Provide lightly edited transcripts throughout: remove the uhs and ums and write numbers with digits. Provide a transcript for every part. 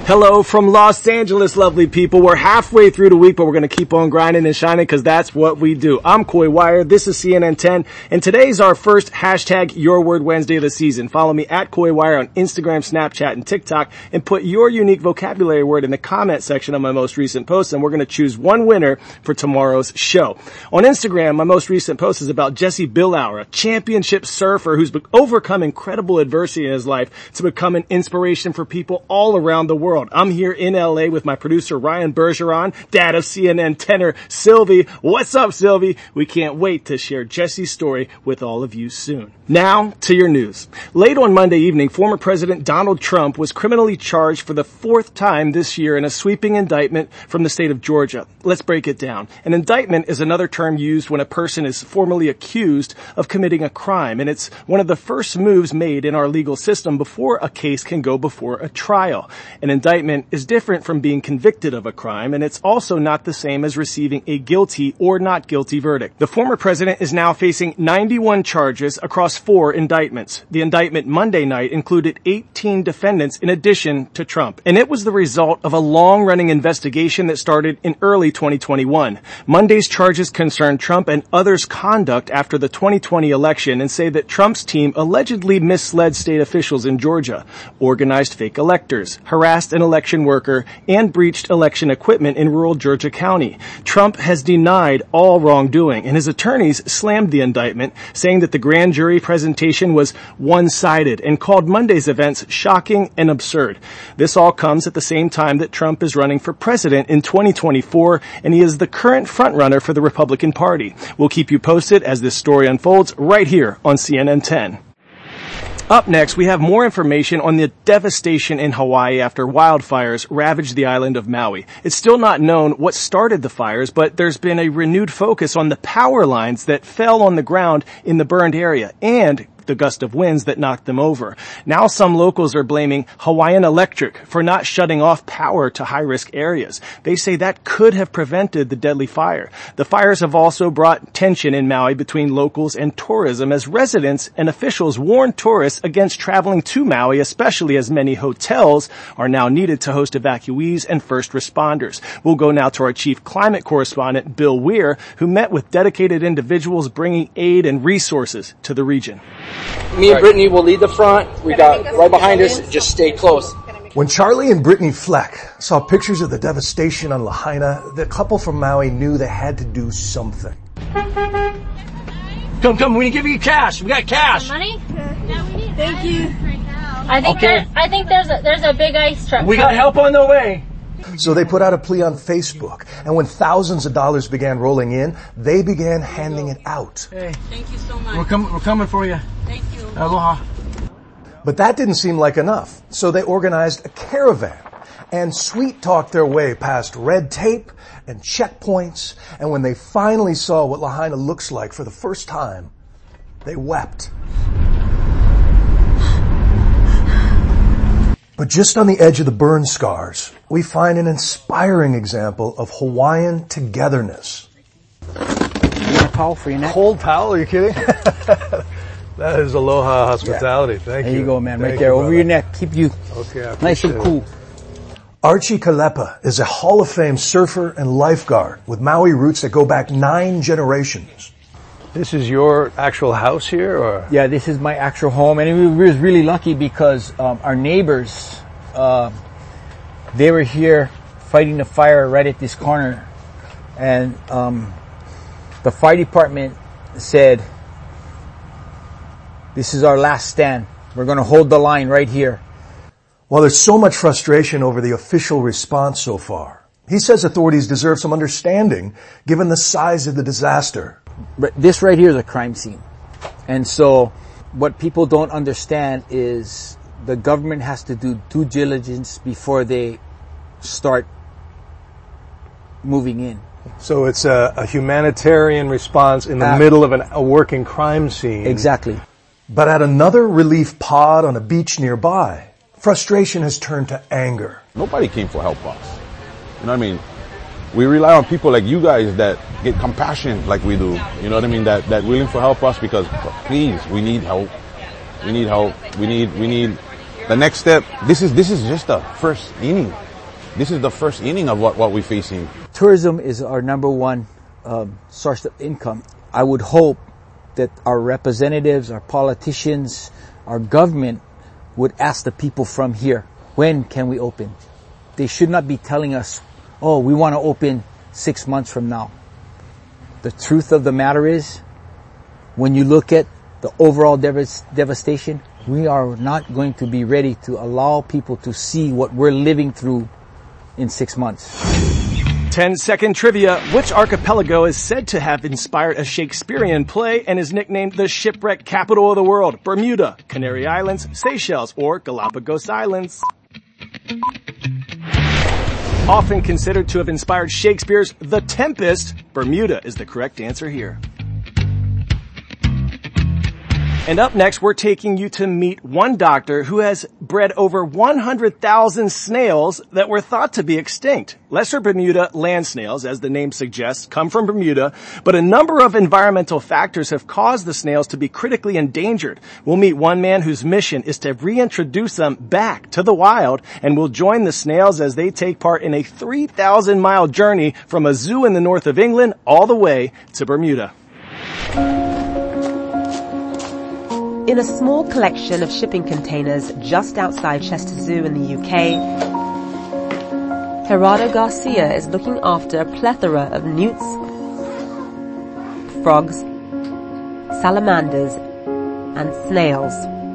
Hello from Los Angeles, lovely people. We're halfway through the week, but we're going to keep on grinding and shining because that's what we do. I'm Coy Wire. This is CNN 10, and today's our first hashtag Your Word Wednesday of the season. Follow me at Coy Wire on Instagram, Snapchat, and TikTok, and put your unique vocabulary word in the comment section of my most recent post, and we're going to choose one winner for tomorrow's show. On Instagram, my most recent post is about Jesse Billauer, a championship surfer who's overcome incredible adversity in his life to become an inspiration for people all around the world. I'm here in LA with my producer Ryan Bergeron, dad of CNN tenor Sylvie. What's up, Sylvie? We can't wait to share Jesse's story with all of you soon. Now to your news. Late on Monday evening, former President Donald Trump was criminally charged for the fourth time this year in a sweeping indictment from the state of Georgia. Let's break it down. An indictment is another term used when a person is formally accused of committing a crime, and it's one of the first moves made in our legal system before a case can go before a trial. An indictment is different from being convicted of a crime, and it's also not the same as receiving a guilty or not guilty verdict. The former president is now facing 91 charges across 4 indictments. The indictment Monday night included 18 defendants in addition to Trump, and it was the result of a long-running investigation that started in early 2021. Monday's charges concern Trump and others' conduct after the 2020 election and say that Trump's team allegedly misled state officials in Georgia, organized fake electors, harassed an election worker, and breached election equipment in rural Georgia County. Trump has denied all wrongdoing, and his attorneys slammed the indictment, saying that the grand jury presentation was one-sided and called Monday's events shocking and absurd. This all comes at the same time that Trump is running for president in 2024, and he is the current frontrunner for the Republican Party. We'll keep you posted as this story unfolds right here on CNN 10. Up next, we have more information on the devastation in Hawaii after wildfires ravaged the island of Maui. It's still not known what started the fires, but there's been a renewed focus on the power lines that fell on the ground in the burned area and the gust of winds that knocked them over. Now some locals are blaming Hawaiian Electric for not shutting off power to high-risk areas. They say that could have prevented the deadly fire. The fires have also brought tension in Maui between locals and tourism as residents and officials warn tourists against traveling to Maui, especially as many hotels are now needed to host evacuees and first responders. We'll go now to our chief climate correspondent, Bill Weir, who met with dedicated individuals bringing aid and resources to the region. Me and Brittany will lead the front. We got right behind us. Just stay close. When Charlie and Brittany Fleck saw pictures of the devastation on Lahaina, the couple from Maui knew they had to do something. Come, we can give you cash. We got cash. Money? Yeah, we need Thank you. right now. I think there's a big ice truck. We got help on the way. So they put out a plea on Facebook, and when thousands of dollars began rolling in, they began handing it out. Hey, Thank you so much. we're coming for you. Thank you. Aloha. But that didn't seem like enough, so they organized a caravan and sweet-talked their way past red tape and checkpoints, and when they finally saw what Lahaina looks like for the first time, they wept. But just on the edge of the burn scars, we find an inspiring example of Hawaiian togetherness. You want a towel for your neck? Cold towel? Are you kidding? That is aloha hospitality. Yeah. Thank you. There you go, man. Thank Right there, you, over your neck. Keep you Okay, nice and cool. Archie Kalepa is a Hall of Fame surfer and lifeguard with Maui roots that go back 9 generations. This is your actual house here, or? Yeah, this is my actual home, and we were really lucky because our neighbors, they were here fighting the fire right at this corner, and the fire department said, "This is our last stand. We're going to hold the line right here." While there's so much frustration over the official response so far, he says authorities deserve some understanding given the size of the disaster. But this right here is a crime scene. And so what people don't understand is the government has to do due diligence before they start moving in. So it's a humanitarian response in the middle of a working crime scene. Exactly. But at another relief pod on a beach nearby, frustration has turned to anger. Nobody came for help us. You know what I mean? We rely on people like you guys that get compassion like we do. You know what I mean? That willing to help us because please, we need help. We need help. We need the next step, this is just the first inning. This is the first inning of what we're facing. Tourism is our number one source of income. I would hope that our representatives, our politicians, our government would ask the people from here, when can we open? They should not be telling us, oh, we want to open 6 months from now. The truth of the matter is, when you look at the overall devastation, we are not going to be ready to allow people to see what we're living through in 6 months. 10-second trivia. Which archipelago is said to have inspired a Shakespearean play and is nicknamed the shipwreck capital of the world? Bermuda, Canary Islands, Seychelles, or Galapagos Islands? Often considered to have inspired Shakespeare's The Tempest, Bermuda is the correct answer here. And up next, we're taking you to meet one doctor who has bred over 100,000 snails that were thought to be extinct. Lesser Bermuda land snails, as the name suggests, come from Bermuda, but a number of environmental factors have caused the snails to be critically endangered. We'll meet one man whose mission is to reintroduce them back to the wild, and we'll join the snails as they take part in a 3,000-mile journey from a zoo in the north of England all the way to Bermuda. In a small collection of shipping containers just outside Chester Zoo in the UK, Gerardo Garcia is looking after a plethora of newts, frogs, salamanders, and snails.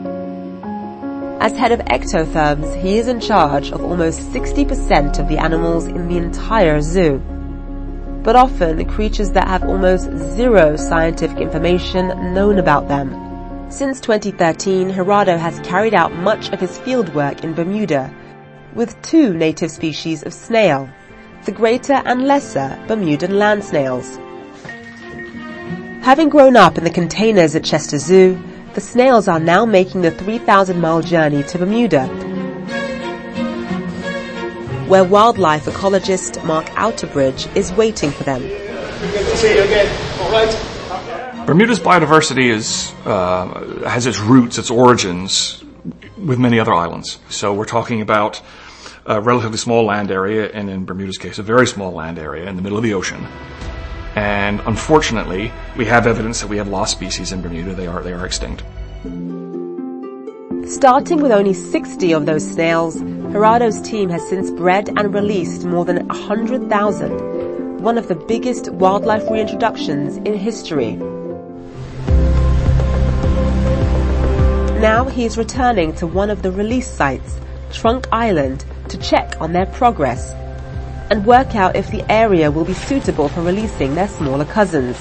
As head of ectotherms, he is in charge of almost 60% of the animals in the entire zoo, but often creatures that have almost zero scientific information known about them. Since 2013, Gerardo has carried out much of his fieldwork in Bermuda with 2 native species of snail, the greater and lesser Bermudan land snails. Having grown up in the containers at Chester Zoo, the snails are now making the 3,000-mile journey to Bermuda, where wildlife ecologist Mark Outerbridge is waiting for them. Good to see you again. All right. Bermuda's biodiversity has its roots, its origins with many other islands. So we're talking about a relatively small land area, and in Bermuda's case, a very small land area in the middle of the ocean. And unfortunately, we have evidence that we have lost species in Bermuda. They are extinct. Starting with only 60 of those snails, Gerardo's team has since bred and released more than 100,000, one of the biggest wildlife reintroductions in history. Now he is returning to one of the release sites, Trunk Island, to check on their progress and work out if the area will be suitable for releasing their smaller cousins.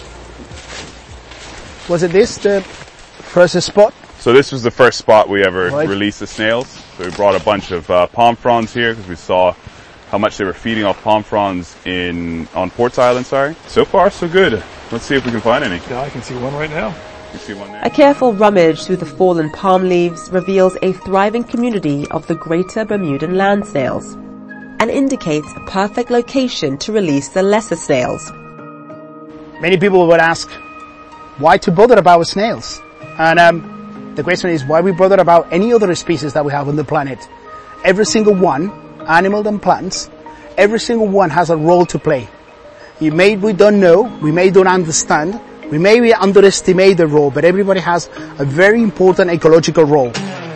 Was it this the first spot? So this was the first spot we ever released the snails. So we brought a bunch of palm fronds here because we saw how much they were feeding off palm fronds on Ports Island, So far, so good. Let's see if we can find any. Yeah, I can see one right now. You see one there? A careful rummage through the fallen palm leaves reveals a thriving community of the greater Bermudan land snails and indicates a perfect location to release the lesser snails. Many people would ask, why to bother about snails? And the question is why we bother about any other species that we have on the planet. Every single one, animal and plants, every single one has a role to play. We don't know, we may don't understand, we may underestimate the role, but everybody has a very important ecological role.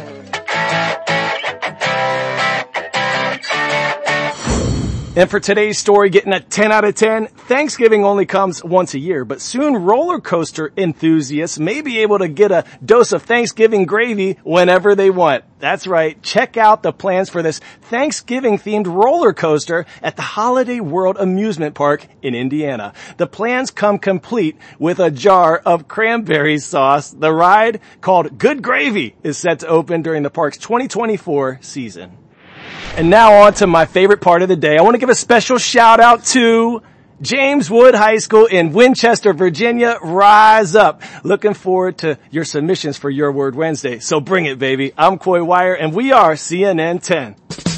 And for today's story, getting a 10 out of 10, Thanksgiving only comes once a year, but soon roller coaster enthusiasts may be able to get a dose of Thanksgiving gravy whenever they want. That's right. Check out the plans for this Thanksgiving-themed roller coaster at the Holiday World Amusement Park in Indiana. The plans come complete with a jar of cranberry sauce. The ride, called Good Gravy, is set to open during the park's 2024 season. And now on to my favorite part of the day. I want to give a special shout out to James Wood High School in Winchester, Virginia. Rise up. Looking forward to your submissions for Your Word Wednesday. So bring it, baby. I'm Coy Wire, and we are CNN 10.